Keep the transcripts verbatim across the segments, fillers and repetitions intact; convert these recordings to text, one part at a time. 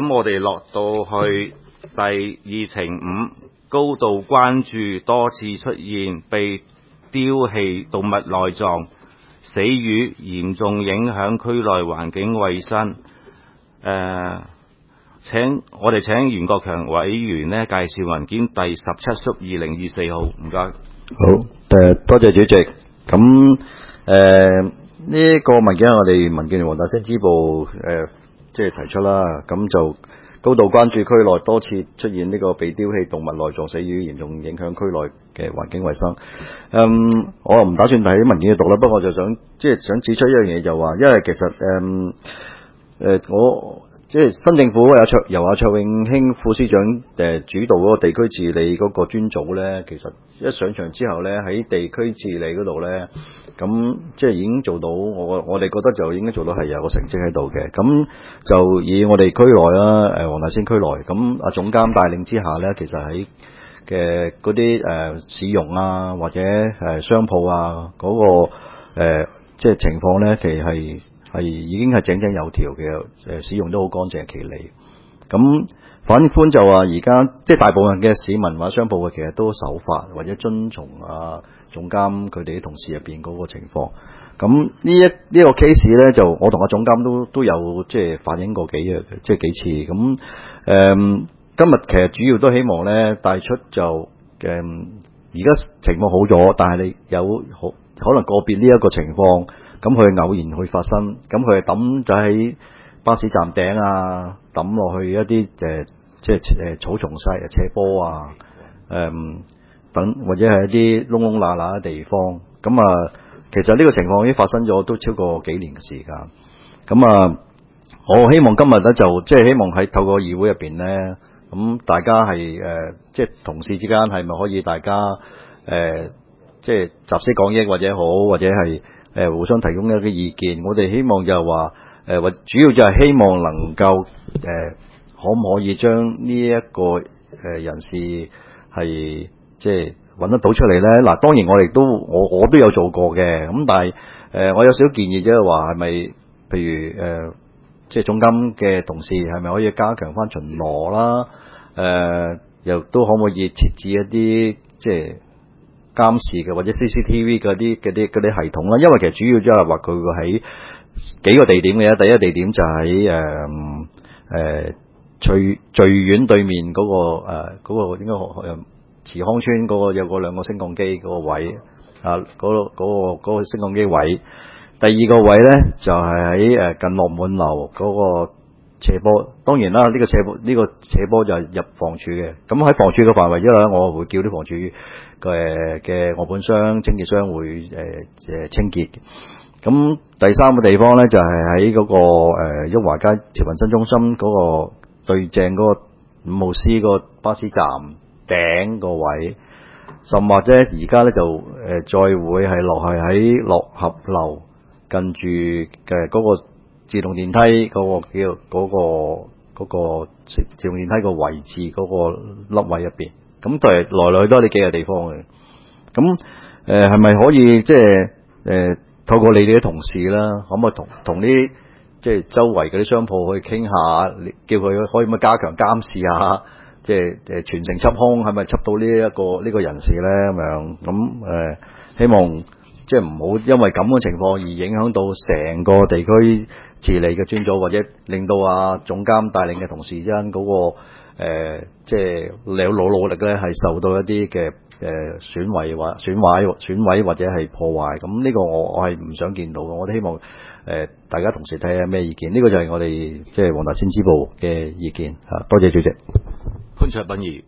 咁我哋落到去第二程五，高度關注多次出現被丟棄動物內臟、死魚，嚴重影響區內環境衛生。誒、呃，請我哋請袁國強委員呢介紹文件第十七叔二零二四號，唔該。 好，誒多謝主席。咁誒呢個文件係我哋民建聯黃大仙支部誒、呃、即係提出啦。咁就高度關注區內多次出現呢個被丟棄動物內臟死魚，嚴重影響區內嘅環境衛生。嗯，我唔打算睇文件去讀啦，不過我就想即係想指出一樣嘢，就話因為其實誒誒、呃、我即係新政府有卓由阿卓永興副司長誒、呃、主導嗰個地區治理嗰個專組咧，其實一上場之後咧，喺地區治理嗰度咧，咁即係已經做到我我哋覺得就已經做到係有個成績喺度嘅。咁就以我哋區內啦，誒黃大仙區內，咁阿總監帶領之下咧，其實喺嘅嗰啲誒市容啊，或者誒商鋪啊，嗰、那個、呃、即係情況咧，其實係係已經係井井有條嘅，誒市容都好乾淨企理。咁反觀就話而家即係大部分嘅市民或者商鋪嘅，其實都守法或者遵從啊總監佢哋啲同事入邊嗰個情況。咁呢一呢、這個 case 咧，就我同阿總監都都有即係反映過幾日，即係幾次。咁誒。嗯今日其實主要都希望咧帶出就誒，而、嗯、家情況好咗，但係你有好可能個別呢一個情況，咁佢偶然會發生，咁佢係抌咗喺巴士站頂啊，抌落去一啲誒、呃、即係誒草叢晒斜坡啊，誒、嗯、等或者係一啲窿窿罅罅嘅地方，咁啊，其實呢個情況已經發生咗都超過幾年嘅時間，咁啊，我希望今日咧就即係希望喺透過議會入邊咧。咁、嗯、大家係誒、呃，即係同事之間係咪可以大家誒、呃，即係集思廣益或者好，或者係誒、呃、互相提供一啲意見。我哋希望就係話誒，或、呃、主要就係希望能夠誒、呃，可唔可以將呢一個誒、呃、人士係即係揾得到出嚟咧？嗱，當然我哋都我我都有做過嘅，咁但係誒、呃，我有少少建議，即係話係咪譬如誒？呃即係總監嘅同事係咪可以加強翻巡邏啦？誒、呃，又都可唔可以設置一啲即係監視嘅或者 C C T V 嗰啲嗰啲嗰啲系統啦？因為其實主要即係話佢會喺幾個地點嘅，第一個地點就喺誒誒翠翠苑對面嗰、那個誒嗰、呃那個應該誒慈康村嗰個有個兩個升降機嗰個位啊，嗰、那個嗰、那個嗰、那個升降機位。第二個位咧就係喺誒近樂滿樓嗰個斜坡，當然啦，呢、這個斜坡呢、這個斜坡就係入房署嘅。咁喺房署嘅範圍之內咧，我會叫啲房署嘅嘅外判商、清潔商會誒誒、呃、清潔。咁第三個地方咧就係喺嗰個誒旭華街慈雲新中心嗰個對正嗰個五號 C 嗰個巴士站頂個位，甚或者而家咧就誒、呃、再會係落去喺樂合樓。近住嘅嗰個自動電梯嗰、嗰個叫嗰、嗰個嗰、嗰個自動電梯個位置嗰個凹位入邊，咁都係來來去都係呢幾個地方嘅。咁誒係咪可以即係誒透過你哋嘅同事啦，可唔可以同同啲即係周圍嗰啲商鋪去傾下，叫佢可以唔可以加強監視下，即係誒全城緝兇係咪緝到呢、呢、一個呢、呢個人士咧咁樣？咁誒、呃、希望。即係唔好因為咁嘅情況而影響到成個地區治理嘅專組，或者令到啊總監帶領嘅同事之間嗰個、呃、即係有努努力咧，係受到一啲嘅誒損毀或損壞、損毀或者係破壞。咁呢個我我係唔想見到嘅。我都希望誒、呃、大家同事睇下咩意見。呢、這個就係我哋即係黃大仙支部嘅意見嚇。多謝主席。 潘焯彬議員。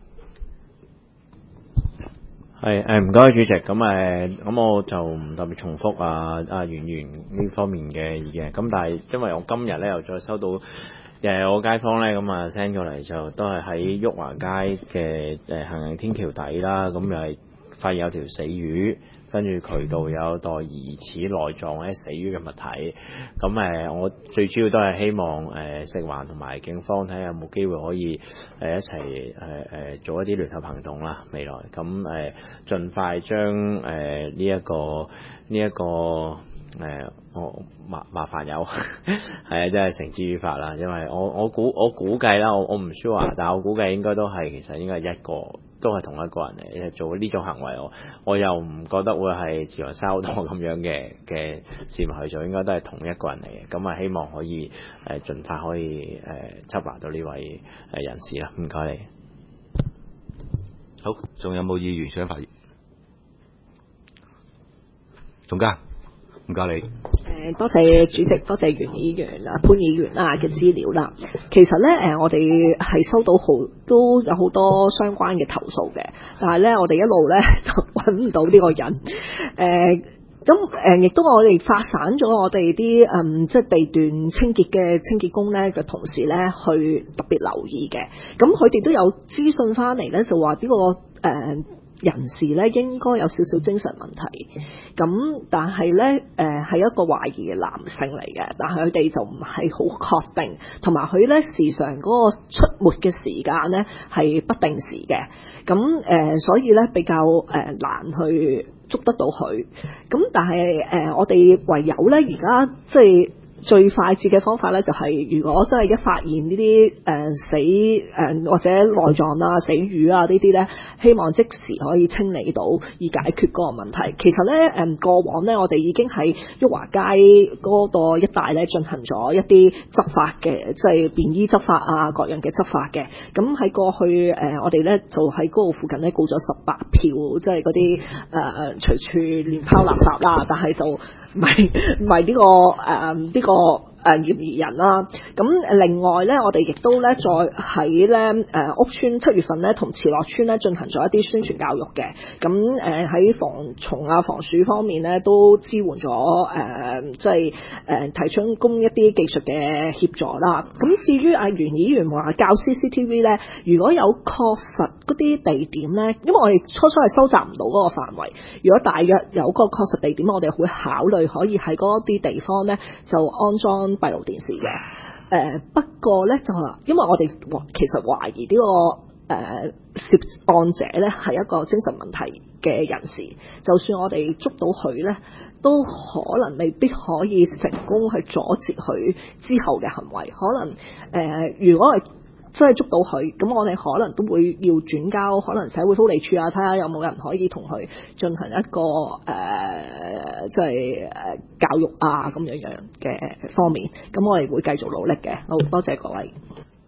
係誒唔該主席，咁誒咁我就唔特別重複啊啊袁議員呢方面嘅意見，咁但係因為我今日咧又再收到誒我街坊咧咁啊 send 過嚟，就都係喺旭華街嘅誒行人天橋底啦，咁又係發現有條死魚，跟住渠道有袋疑似內臟或者死魚嘅物體，咁誒我最主要都係希望誒食環同埋警方睇下有冇機會可以誒一齊誒誒做一啲聯合行動啦，未來咁誒盡快將誒呢一個呢一個誒我麻麻煩有係啊，真係繩之於法啦。因為我我估我估計啦，我我唔 sure，但係我估計應該都係其實應該係一個都係同一個人嚟做呢種行為。我我又唔覺得會係自來沙好多咁樣嘅嘅市民去做，應該都係同一個人嚟嘅。咁啊，希望可以誒盡快可以誒執拿到呢位誒人士啦。唔該你。 好，仲有冇議員想發言？總監，唔該你。 誒，多謝主席，多謝袁議員啊、潘議員啊嘅資料啦。其實咧，誒，我哋係收到好都有好多相關嘅投訴嘅，但係咧，我哋一路咧就揾唔到呢個人。誒、咁誒，亦都我哋發散咗我哋啲嗯，即係地段清潔嘅清潔工咧嘅同事咧，去特別留意嘅。咁佢哋都有資訊翻嚟咧，就話呢、呢個誒。呃人士咧應該有少少精神問題，咁但係咧誒係一個懷疑嘅男性嚟嘅，但係佢哋就唔係好確定，同埋佢咧時常嗰個出沒嘅時間咧係不定時嘅，咁誒、呃、所以咧比較誒、呃、難去捉得到佢，咁但係誒、呃、我哋唯有咧而家即係。最快捷嘅方法咧，就係、是、如果真係一發現呢啲誒死誒、呃、或者內臟啊、死魚啊呢啲咧，希望即時可以清理到，以解決嗰個問題。其實咧誒、呃、過往咧，我哋已經喺裕華街嗰個一帶咧進行咗一啲執法嘅，即係便衣執法啊，各樣嘅執法嘅。咁喺過去誒、呃，我哋咧就喺嗰度附近咧告咗十八票，即係嗰啲誒隨處亂拋垃圾啦，但係就唔係唔係呢個誒呢、呃、個。個誒嫌疑人啦，咁另外咧，我哋亦都咧再喺咧誒屋邨七月份咧同慈樂邨咧進行咗一啲宣傳教育嘅，咁誒喺防蟲啊防鼠方面咧都支援咗誒即係誒提出供一啲技術嘅協助啦。咁至於阿袁議員話教 C C T V 咧，如果有確實嗰啲地點咧，因為我哋初初係收集唔到嗰個範圍，如果大約有個確實地點，我哋會考慮可以喺嗰啲地方咧就安裝閉路電視嘅。誒、呃、不過咧就係因為我哋其實懷疑呢、這個誒、呃、涉案者咧係一個精神問題嘅人士，就算我哋捉到佢咧，都可能未必可以成功去阻截佢之後嘅行為。可能誒、呃、如果係真係捉到佢，咁我哋可能都會要轉交可能社會福利署啊，睇下有冇人可以同佢進行一個誒即係誒教育啊咁樣樣嘅方面。咁我哋會繼續努力嘅。好多謝各位。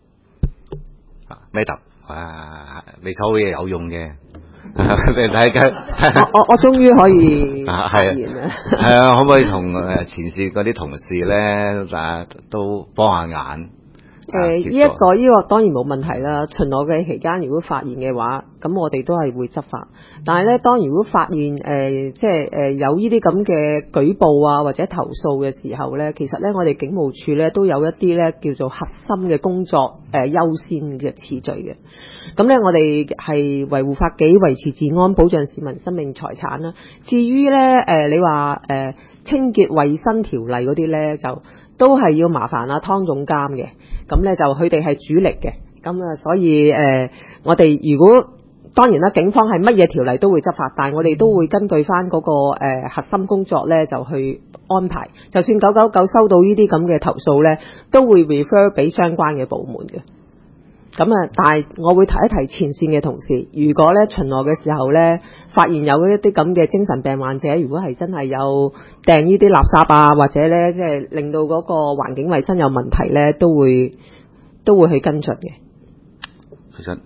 Madam，啊，你所有嘢有用嘅。你睇緊， 我我我終於可以發言啦。 係啊，可唔可以同誒前線嗰啲同事咧，啊都幫下眼？ 誒、呃，呢、這、一個呢、這個當然冇問題啦。巡邏嘅期間，如果發現嘅話，咁我哋都係會執法。但係咧，當如果發現誒、呃，即係誒、呃、有呢啲咁嘅舉報啊或者投訴嘅時候咧，其實咧我哋警務處咧都有一啲咧叫做核心嘅工作誒、呃、優先嘅次序嘅。咁咧，我哋係維護法紀、維持治安、保障市民生命財產啦。至於咧誒、呃，你話誒、呃、清潔衛生條例嗰啲咧就。都係要麻煩啊湯總監嘅，咁咧就佢哋係主力嘅，咁啊所以誒、呃、我哋如果當然啦，警方係乜嘢條例都會執法，但係我哋都會根據翻嗰、那個誒、呃、核心工作咧就去安排，就算九九九收到呢啲咁嘅投訴咧，都會 refer 俾相關嘅部門嘅。咁啊，但係我會提一提前線嘅同事，如果咧巡邏嘅時候咧，發現有一啲咁嘅精神病患者，如果係真係有掟呢啲垃圾啊，或者咧即係令到嗰個環境衛生有問題咧，都會都會去跟進嘅。 其實誒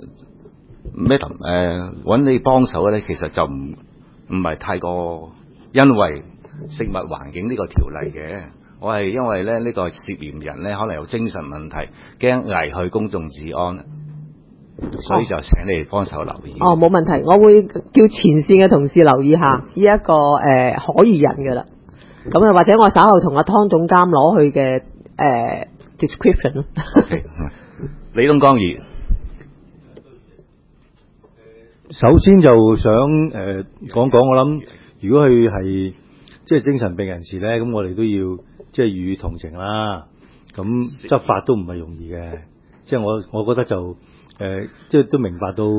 Madam 誒揾你幫手咧，其實就唔唔係太過因為食物環境呢個條例嘅。我係因為咧呢、這個涉嫌人咧可能有精神問題，驚危害公眾治安，所以就請你哋幫手留意。 哦，冇問題，我會叫前線嘅同事留意下呢一、這個誒、呃、可疑人㗎啦。咁啊，或者我稍後同阿湯總監攞佢嘅誒 description 咯。 OK， 李東江議員， 首先就想誒、呃、講講，我諗如果佢係即係精神病人士咧，咁我哋都要。即係予以同情啦，咁執法都唔係容易嘅，即係我我覺得就誒、呃，即係都明白到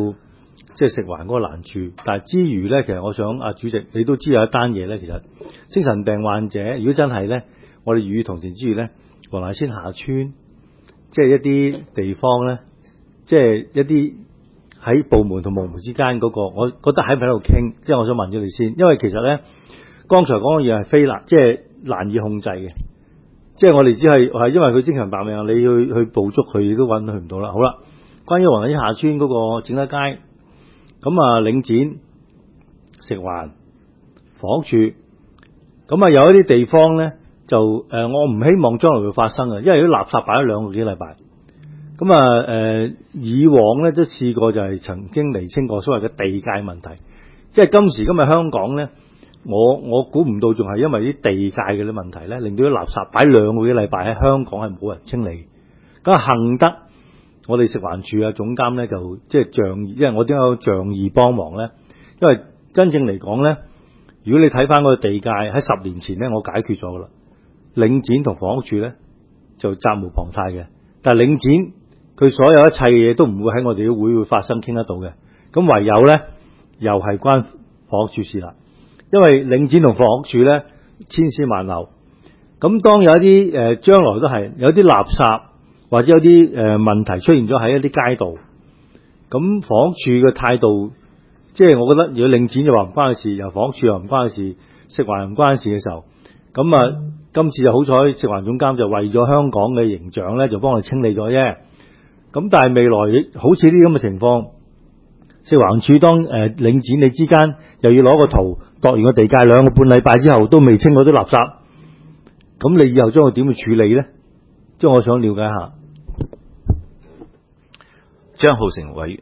即係食環嗰個難處。但係之餘咧，其實我想啊，主席你都知有一單嘢咧，其實精神病患者如果真係咧，我哋與與同情之餘咧，黃大仙下村即係一啲地方咧，即係一啲喺部門同部門之間嗰個，我覺得喺唔喺度傾，即係我想問咗你先，因為其實咧，剛才講嘅嘢係非難，即係難以控制嘅，即係我哋只係係因為佢精神病病，你去去捕捉佢都揾佢唔到啦。好啦，關於黃大仙下村嗰個整德街，咁啊領展、食環、房屋署，咁啊有一啲地方咧就誒、呃，我唔希望將來會發生嘅，因為啲垃圾擺咗兩個幾禮拜。咁啊誒，以往咧都試過就係曾經釐清過所謂嘅地界問題，即係今時今日香港咧，我我估唔到仲係因為啲地界嘅啲問題咧，令到啲垃圾擺兩個幾禮拜喺香港係冇人清理。咁啊幸得我哋食環署啊總監咧就即係仗義，因為我點解有仗義幫忙咧？因為真正嚟講咧，如果你睇翻嗰個地界喺十年前咧，我解決咗噶啦，領展同房屋署咧就責無旁貸嘅，但係領展佢所有一切嘅嘢都唔會喺我哋嘅會會發生傾得到嘅，咁唯有咧又係關房屋署事啦，因為領展同房屋署咧千絲萬縷，咁當有一啲誒、呃、將來都係有啲垃圾或者有啲誒、呃、問題出現咗喺一啲街道，咁房屋署嘅態度，即係我覺得如果領展就話唔關佢事，由房屋署又唔關佢事，食環唔關事嘅時候，咁啊今次就好彩食環總監就為咗香港嘅形象咧，就幫我哋清理咗啫。咁但係未來好似呢啲咁嘅情況，食環署當誒、呃、領展你之間又要攞個圖度完個地界兩個半禮拜之後都未清嗰啲垃圾，咁你以後將佢點去處理咧？即係我想了解下。 張浩成委員，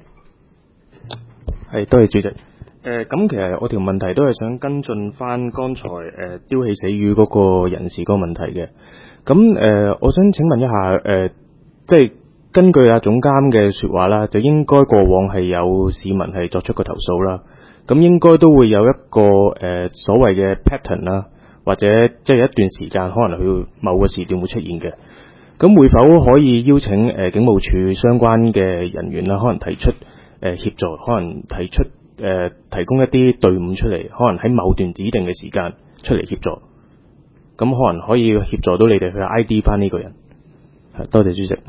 係多謝主席。誒、呃、咁其實我條問題都係想跟進翻剛才誒、呃、丟棄死魚嗰個人士嗰個問題嘅。咁誒、呃，我想請問一下誒、呃，即係。根據阿總監嘅說話啦，就應該過往係有市民係作出個投訴啦，咁應該都會有一個誒、呃、所謂嘅 pattern 啦，或者即係一段時間可能去某個時段會出現嘅。咁會否可以邀請誒、呃、警務處相關嘅人員啦，可能提出誒、呃、協助，可能提出誒、呃、提供一啲隊伍出嚟，可能喺某段指定嘅時間出嚟協助，咁可能可以協助到你哋去 I D 翻呢個人。係，多謝主席。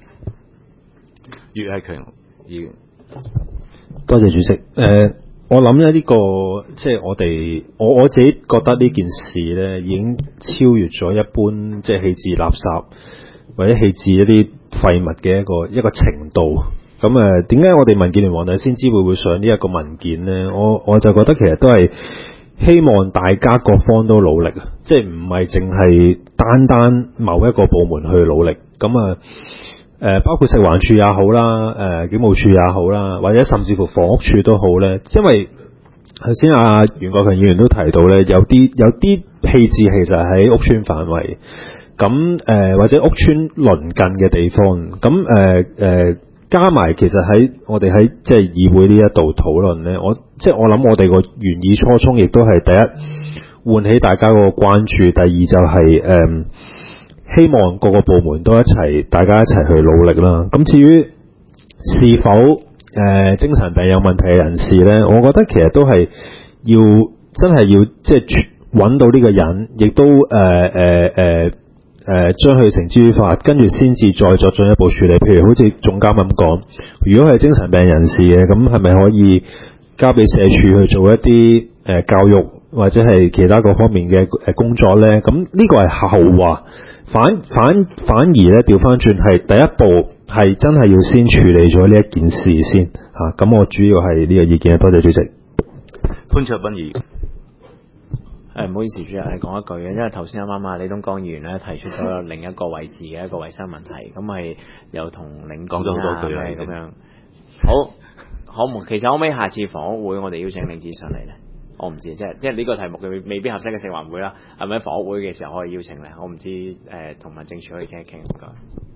岳偉強議員， 多謝主席。誒、呃，我諗咧呢個即係我哋，我我自己覺得呢件事咧已經超越咗一般即係棄置垃圾或者棄置一啲廢物嘅一個一個程度。咁誒，點解我哋民建聯黃大仙支會會上呢一個文件咧？我我就覺得其實都係希望大家各方都努力，即係唔係淨係單單某一個部門去努力。咁啊。誒、呃，包括食環署也好啦，誒、呃，警務處也好啦，或者甚至乎房屋處都好咧，因為頭先阿袁國強議員都提到咧，有啲有啲棄置其實喺屋邨範圍，咁誒、呃、或者屋邨鄰近嘅地方，咁誒誒加埋其實喺我哋喺即係議會呢一度討論咧，我即係我諗我哋個原意初衷亦都係第一喚起大家個關注，第二就係、是、誒。呃希望各個部門都一齊，大家一齊去努力啦。咁至於是否誒、呃、精神病有問題嘅人士咧，我覺得其實都係要真係要即係揾到呢個人，亦都誒誒誒誒將佢繩之於法，跟住先至再作進一步處理。譬如好似總監咁講，如果係精神病人士嘅，咁係咪可以交俾社署去做一啲誒、呃、教育或者係其他各方面嘅誒工作咧？咁呢個係後話。反反反而咧，調翻轉係第一步係真係要先處理咗呢一件事先嚇。咁、啊、我主要係呢個意見，多謝主席。 潘焯斌議員， 誒唔好意思，主席係講一句嘅，因為頭先啱啱啊李東江議員咧提出咗另一個位置嘅一個衞生問題，咁係又同領講咗好多句啦咁樣。好，可唔其實可唔可以下次房屋會我哋邀請領展上嚟咧？我唔知，即係即係呢個題目佢未必合適嘅食環會啦，係咪喺房屋會嘅時候可以邀請咧？我唔知誒，同、呃、民政處可以傾一傾唔該。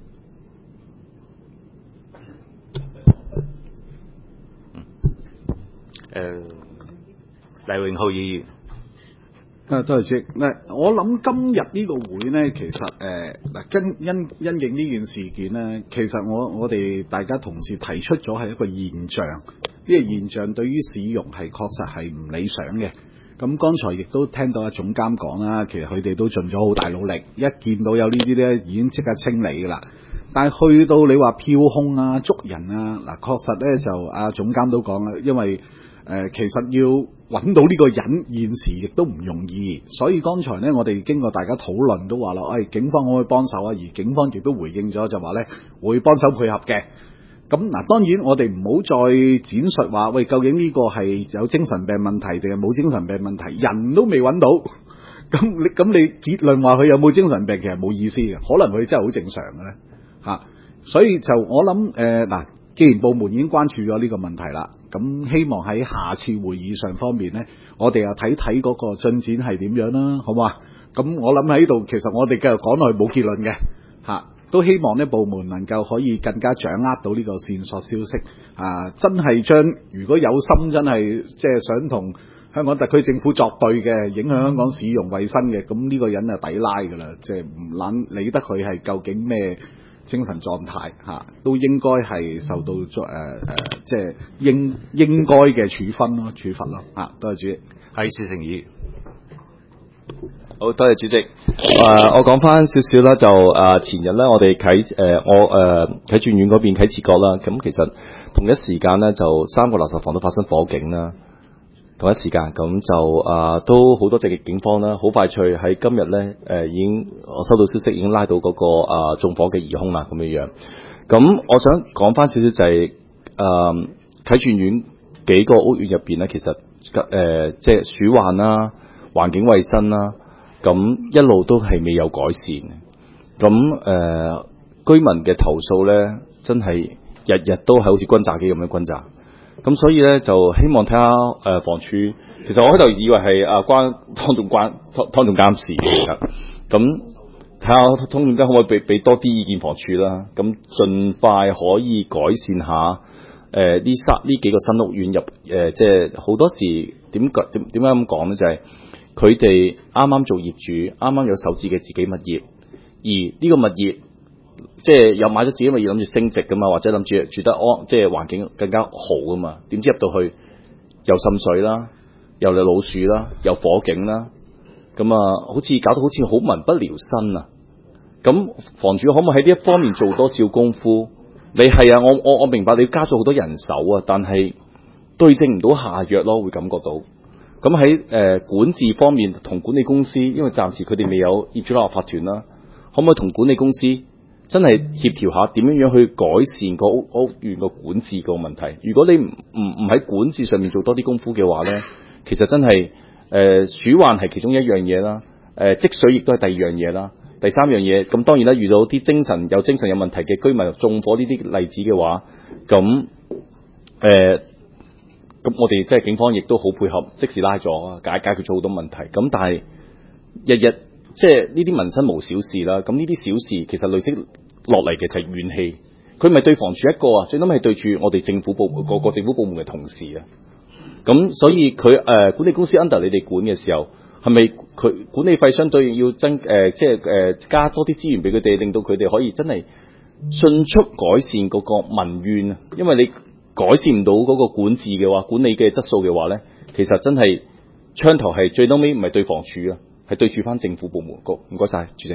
誒，黎永浩議員， 啊，多謝主席。嗱，我諗今日呢個會呢，其實誒嗱，跟因因應呢件事件呢，其實我我哋大家同事提出咗係一個現象， 呢個現象對於市容係確實係唔理想嘅。咁剛才亦都聽到阿總監講啦，其實佢哋都盡咗好大努力，一見到有呢啲咧已經即刻清理㗎啦。但係去到你話票控啊、捉人啊，嗱確實咧就阿總監都講啦，因為誒、呃、其實要揾到呢個人現時亦都唔容易，所以剛才咧我哋經過大家討論都話啦，誒、哎、警方可唔可以幫手啊？而警方亦都回應咗就話咧會幫手配合嘅。咁嗱，當然我哋唔好再展述話，喂，究竟呢個係有精神病問題定係冇精神病問題？人都未揾到，咁你咁你結論話佢有冇精神病，其實冇意思嘅，可能佢真係好正常嘅咧嚇。所以就我諗誒嗱，既然部門已經關注咗呢個問題啦，咁希望喺下次會議上方面咧，我哋又睇睇嗰個進展係點樣啦，好嘛？咁我諗喺度，其實我哋繼續講落去冇結論嘅嚇。都希望呢部門能夠可以更加掌握到呢個線索消息啊！真係將如果有心真係即係想同香港特區政府作對嘅，影響香港市容衛生嘅，咁呢個人就抵拉㗎啦！即係唔撚理得佢係究竟咩精神狀態嚇、啊，都應該係受到誒誒、呃、即係應應該嘅處分咯、處罰咯嚇。多謝主席， 係施成義。 好，多謝主席。誒、呃，我講翻少少啦，就誒、呃、前日咧，我哋啟誒我誒啟駿苑嗰邊啟慈閣啦。咁其實同一時間咧，就三個垃圾房都發生火警啦。同一時間，咁就誒、呃、都好多隻嘅警方啦，好快脆喺今日咧誒已經我收到消息，已經拉到嗰、那個誒縱、呃、火嘅疑兇啦，咁樣樣。咁我想講翻少少就係誒啟駿苑幾個屋苑入邊咧，其實誒、呃、即係鼠患啦、環境衛生啦。咁一路都係未有改善，咁誒、呃、居民嘅投訴咧，真係日日都係好似轟炸機咁樣轟炸，咁所以咧就希望睇下誒房署，其實我喺度以為係啊關湯總關湯湯總監事嘅，其實咁睇下湯總監可唔可以俾俾多啲意見房署啦，咁盡快可以改善下誒呢三呢幾個新屋苑入誒，即係好多時點點點解咁講咧，就係、是。佢哋啱啱做業主，啱啱有首置嘅自己物業，而呢個物業即係有買咗自己物業諗住升值噶嘛，或者諗住住得安，即係環境更加好噶嘛。點知入到去又滲水啦，又有老鼠啦，又火警啦，咁啊，好似搞到好似好民不聊生啊！咁房主可唔可以喺呢一方面做多少功夫？你係啊，我我我明白你加咗好多人手啊，但係對症唔到下藥咯，會感覺到。咁喺誒管治方面同管理公司，因為暫時佢哋未有業主立案法團啦，可唔可以同管理公司真係協調下點樣樣去改善個屋屋苑個管治個問題？如果你唔唔唔喺管治上面做多啲功夫嘅話咧，其實真係誒、呃、鼠患係其中一樣嘢啦，誒、呃、積水亦都係第二樣嘢啦，第三樣嘢咁當然啦，遇到啲精神有精神有問題嘅居民縱火呢啲例子嘅話，咁誒。呃咁我哋即係警方亦都好配合，即時拉咗解解決咗好多問題。咁但係日日即係呢啲民生無小事啦。咁呢啲小事其實累積落嚟嘅就係怨氣。佢唔係對房署一個啊，最諗係對住我哋政府部個個政府部門嘅同事啊。咁所以佢誒、呃、管理公司 under 你哋管嘅時候，係咪佢管理費相對要增誒、呃、即係誒、呃、加多啲資源俾佢哋，令到佢哋可以真係迅速改善嗰個民怨啊？因為你改善唔到嗰個管治嘅話，管理嘅質素嘅話咧，其實真係槍頭係最嬲尾唔係對房署啊，係對住翻政府部門個。唔該晒，主席。誒、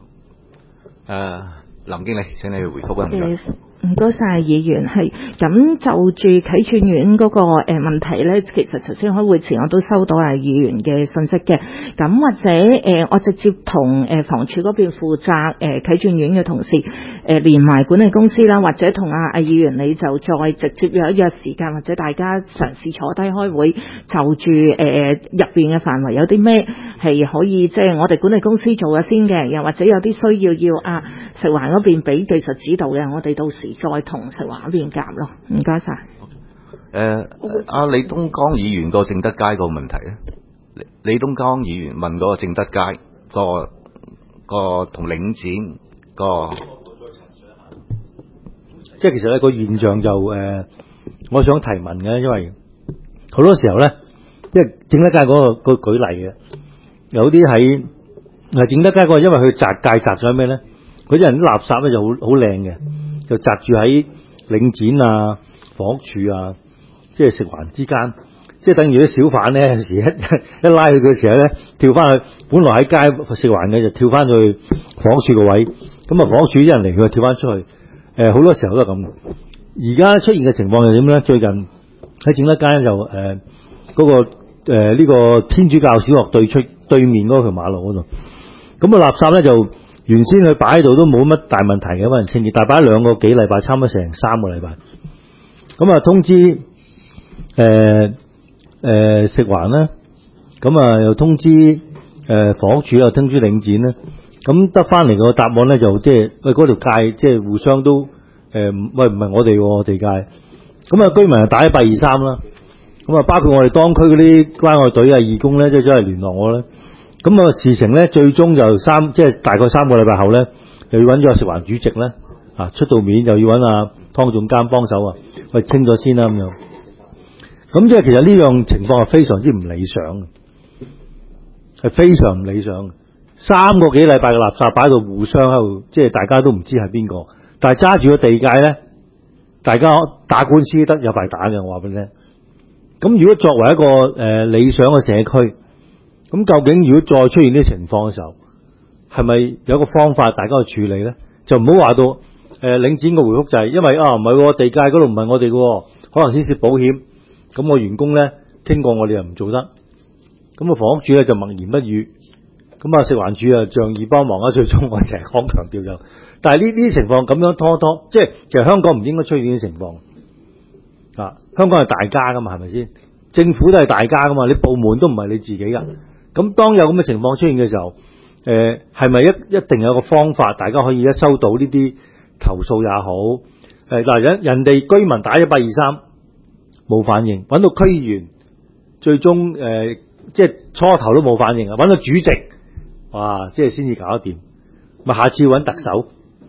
uh, 林經理，請你去回覆啊。唔該。 唔該晒議員，係咁就住啟駿苑嗰個誒問題咧，其實頭先開會前我都收到係議員嘅信息嘅，咁或者誒、呃、我直接同誒房署嗰邊負責誒啟駿苑嘅同事誒、呃、連埋管理公司啦，或者同阿阿議員你就再直接約一約時間，或者大家嘗試坐低開會，就住誒入邊嘅範圍有啲咩係可以即係、就是、我哋管理公司做咗先嘅，又或者有啲需要要啊食環嗰邊俾技術指導嘅，我哋到時再同食環嗰邊夾咯，唔該晒。 誒，阿李東江議員個正德街個問題咧，李東江議員問嗰個正德街個個同領展個， 即係其實咧個現象就誒、呃，我想提問嘅，因為好多時候咧，即係正德街嗰、那個、那個舉例嘅，有啲喺誒正德街嗰個，因為佢擲界擲咗咩咧？佢啲人啲垃圾咧就好好靚嘅。就擲住喺領展啊、房屋署啊， 即係食環之間，即係等於啲小販咧，有時一一拉佢嘅時候咧，跳翻去，本來喺街食環嘅就跳翻去房署個位，咁啊房署啲人嚟佢就跳翻出去，誒好多時候都係咁。而家出現嘅情況係點咧？最近喺整一間就誒嗰、呃那個誒呢、呃這個天主教小學對出對面嗰條馬路嗰度，咁、那個垃圾咧就原先佢擺喺度都冇乜大問題嘅，有人清潔，但係擺兩個幾禮拜，差唔多成三個禮拜，咁啊通知誒誒、呃呃、食環啦，咁啊又通知誒、呃、房屋署又通知領展啦，咁得翻嚟個答案咧就即係喂嗰條界即係互相都。誒、呃、喂，唔係我哋喎，地界咁啊，居民就打一八二三啦。咁啊，包括我哋當區嗰啲關愛隊啊、義工咧，即係真係聯絡我咧。咁啊，事情咧最終就三即係大概三個禮拜後咧，又要揾咗食環主席咧啊出到面，又要揾阿湯總監幫手啊，喂清咗先啦咁樣。咁即係其實呢樣情況係非常之唔理想，係非常唔理想。三個幾禮拜嘅垃圾擺到互相喺度，即係大家都唔知係邊個。但係揸住個地界咧，大家打官司得有排打嘅，我話俾你聽。咁如果作為一個誒、呃、理想嘅社區，咁究竟如果再出現呢啲情況嘅時候，係咪有個方法大家去處理咧？就唔好話到誒、呃、領展個回覆就係、是、因為啊唔係地界嗰度唔係我哋嘅，可能牽涉保險。咁我員工咧傾過我哋又唔做得，咁個房屋署咧就默言不語。咁啊食環署啊仗義幫忙啊，最終我成日講強調就。但係呢啲情況咁樣拖拖，即係其實香港唔應該出現呢啲情況啊！香港係大家噶嘛，係咪先？政府都係大家噶嘛，你部門都唔係你自己噶。咁當有咁嘅情況出現嘅時候，誒係咪一一定有個方法，大家可以一收到呢啲投訴也好，誒嗱人人哋居民打一八二三冇反應，揾到區議員，最終誒、呃、即係初頭都冇反應啊，揾到主席，哇！即係先至搞得掂，咪下次揾特首。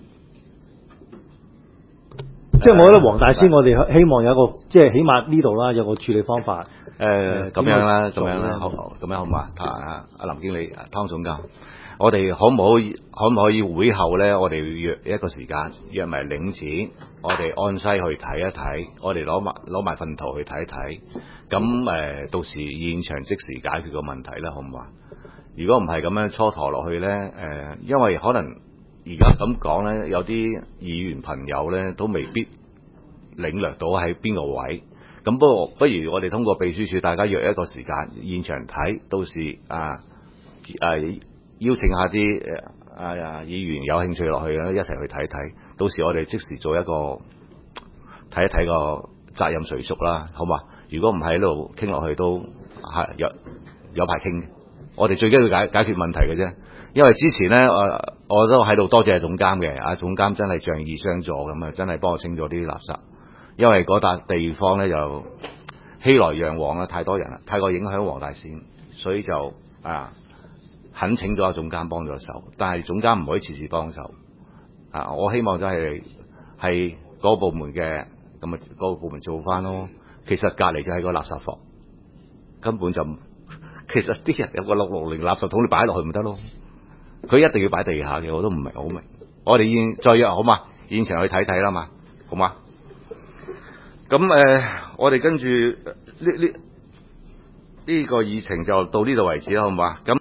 即係我覺得黃大仙，我哋希望有一個，即係起碼呢度啦，有個處理方法。 誒咁樣啦，咁樣啦，好咁樣好嘛？啊阿林經理、湯總監，我哋可唔可以可唔可以會後咧？我哋約一個時間，約埋領展，我哋按西去睇一睇，我哋攞埋攞埋份圖去睇一睇。咁誒、呃，到時現場即時解決個問題啦，好唔好啊？如果唔係咁樣蹉跎落去咧，誒、呃，因為可能。而家咁講咧，有啲議員朋友咧都未必領略到喺邊個位。咁不過不如我哋通過秘書處，大家約一個時間現場睇，到時啊啊邀請下啲誒啊議員有興趣落去咧，一齊去睇睇。到時我哋即時做一個睇一睇個責任誰屬啦，好嘛？如果唔喺度傾落去都係有有排傾嘅。我哋最緊要解解決問題嘅啫。因為之前咧，我我都喺度多謝總監嘅，啊總監真係仗義相助咁啊，真係幫我清咗啲垃圾。因為嗰笪地方咧就熙來攘往啦，太多人啦，太過影響黃大仙，所以就啊懇請咗阿總監幫咗手。但係總監唔可以次次幫手啊！我希望就係係嗰個部門嘅咁啊，嗰個部門做翻咯。其實隔離就係個垃圾房，根本就其實啲人有個六六零垃圾桶，你擺落去咪得咯。佢一定要擺地下嘅，我都唔係好明。我哋現再約好嘛？現場去睇睇啦嘛，好嘛？咁誒、呃，我哋跟住呢呢呢個議程就到呢度為止啦，好嘛？咁。